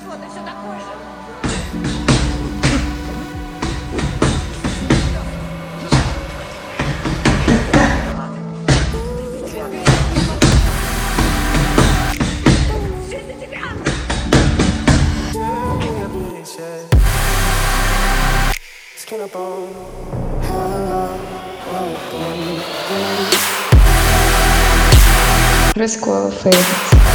Что ты все такой же? Skin up on. Розкола фейс.